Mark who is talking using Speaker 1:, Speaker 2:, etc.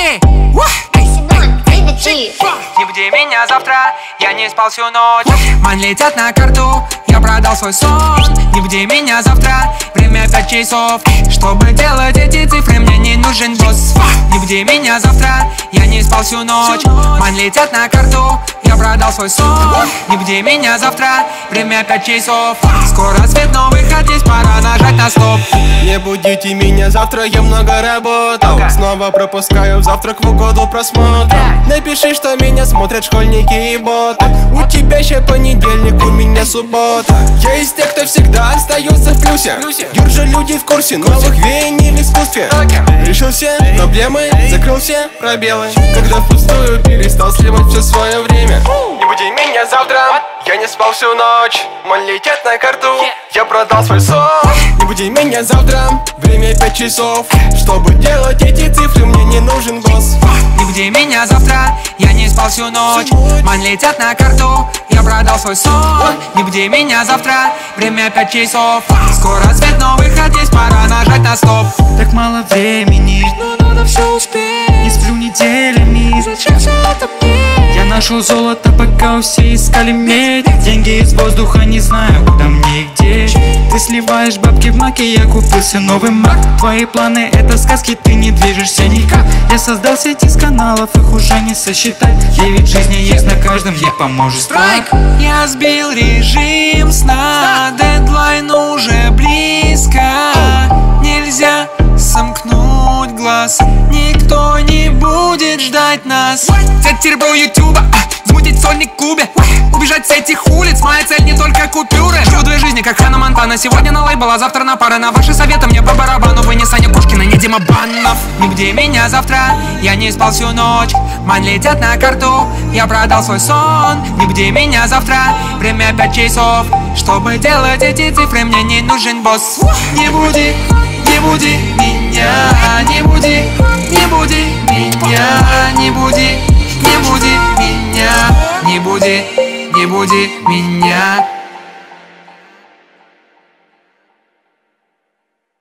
Speaker 1: Эй, не буди меня завтра, я не спал всю ночь. Мань летят на карту, я продал свой сон. Не буди меня завтра, время 5 часов. Чтобы делать эти цифры, мне не нужен босс. Не буди меня завтра, я не спал всю ночь. Мань летят на карту, я продал свой сон. Не буди меня завтра, время 5 часов. Скоро свет, но выход есть, пора нажать на стоп.
Speaker 2: Не будите меня завтра, я много работал. Снова пропускаю завтрак в угоду просмотра. Напиши, что меня смотрят школьники и боты. У тебя еще понедельник, у меня суббота. Я из тех, кто всегда остается в плюсе. Держу люди в курсе новых веяний в искусстве. Решил все проблемы, закрыл все пробелы. Когда впустую перестал сливать все свое время. Не буди меня завтра, я не спал всю ночь. Мань летят на карту, я продал свой сон. Не буди меня завтра, время 5 часов. Чтобы делать эти цифры, мне не нужен босс.
Speaker 1: Не буди меня завтра, я не спал всю ночь. Мань летят на карту, я продал свой сон. Не буди меня завтра, время 5 часов. Скоро свет, но выход есть, пора нажать на стоп.
Speaker 3: Так мало времени, но надо все успеть. Не сплю неделями, зачем все это мне? Я нашел золото, пока все искали медь. Деньги из воздуха, не знаю, куда мне и где. Ты сливаешь бабки в маке, я купился новый мак. Твои планы это сказки, ты не движешься никак. Я создал сеть из каналов, их уже не сосчитать. 9 жизней есть на каждом, ей поможет страйк.
Speaker 1: Я сбил режим сна, дедлайн уже близко. Нельзя сомкнуть глаз, никто не будет ждать нас. Взять тербл ютуба, взмутить сольник кубе, убежать с этих улиц, моя цель не только купюры. Живу две жизни, как Ханна Монтана. Сегодня на лейбл, а завтра на пары. На ваши советы мне по барабану. Вы не Саня Кошкина, не Дима Баннов. Не буди меня завтра, я не спал всю ночь. Мань летят на карту, я продал свой сон. Не буди меня завтра, время 5 часов. Чтобы делать эти цифры, мне не нужен босс. Не буди меня, не буди меня, не буди меня, не буди меня.